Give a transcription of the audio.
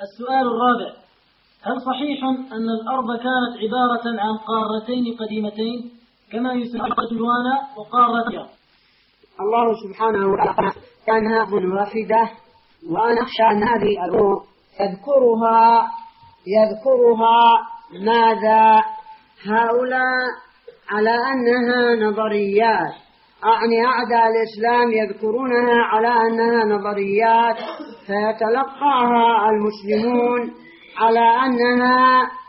السؤال الرابع: هل صحيح أن الأرض كانت عبارة عن قارتين قديمتين كما يسمى جوانا وقارة؟ الله سبحانه وتعالى كانها منوفدة، وأنا أخشى أن هذه الأمور يذكرها ماذا هؤلاء على أنها نظريات، أعني أعداء الإسلام يذكرونها على أنها نظريات، فيتلقاها المسلمون على أنها